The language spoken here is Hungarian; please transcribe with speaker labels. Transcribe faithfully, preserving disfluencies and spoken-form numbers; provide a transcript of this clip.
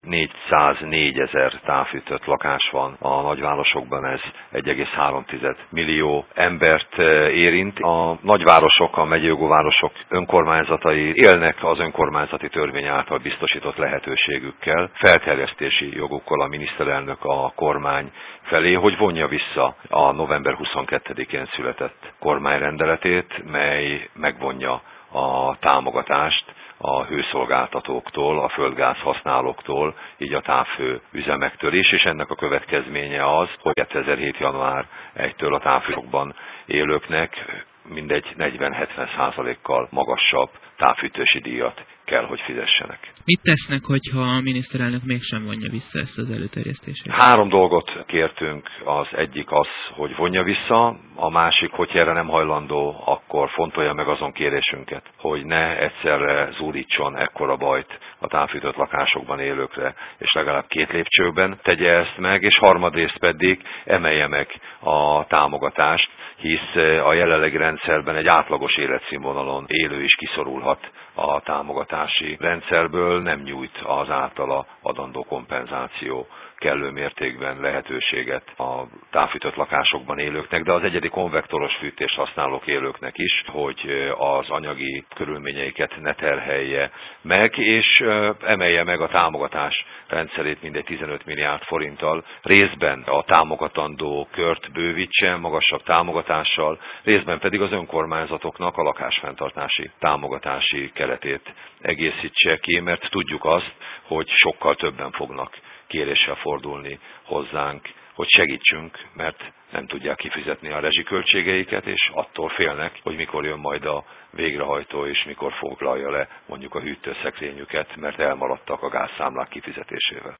Speaker 1: négyszáznégyezer távfűtött lakás van a nagyvárosokban, ez egy egész három millió embert érint. A nagyvárosok, a megyei városok önkormányzatai élnek az önkormányzati törvény által biztosított lehetőségükkel, felterjesztési jogukkal a miniszterelnök a kormány felé, hogy vonja vissza a november huszonkettedikén született kormányrendeletét, mely megvonja a támogatást a hőszolgáltatóktól, a földgáz használóktól, így a távhő üzemektől is, és ennek a következménye az, hogy kétezer-hét. január elsejétől a távhősokban élőknek mindegy negyven-hetven százalékkal magasabb távfűtési díjat kell, hogy fizessenek.
Speaker 2: Mit tesznek, hogyha a miniszterelnök mégsem vonja vissza ezt az előterjesztését?
Speaker 1: Három dolgot kértünk, az egyik az, hogy vonja vissza, a másik, hogy erre nem hajlandó, akkor fontolja meg azon kérésünket, hogy ne egyszerre zúdítson ekkora bajt a távfűtött lakásokban élőkre, és legalább két lépcsőben tegye ezt meg, és harmadrészt pedig emelje meg a támogatást, hisz a jelenlegi rendszerben egy átlagos életszínvonalon élő is kiszorulhat a támogatási rendszerből, nem nyújt az általa adandó kompenzáció kellő mértékben lehetőséget a távfűtött lakásokban élőknek, de az egyedi konvektoros fűtést használók élőknek is, hogy az anyagi körülményeiket ne terhelje meg, és emelje meg a támogatás rendszerét mindegy tizenöt milliárd forinttal, részben a támogatandó kört bővítsen magasabb támogatással, részben pedig az önkormányzatoknak a lakásfenntartási támogatási keretét egészítse ki, mert tudjuk azt, hogy sokkal többen fognak kéréssel fordulni hozzánk, hogy segítsünk, mert nem tudják kifizetni a rezsiköltségeiket, és attól félnek, hogy mikor jön majd a végrehajtó, és mikor foglalja le mondjuk a hűtőszekrényüket, mert elmaradtak a gázszámlák kifizetésével.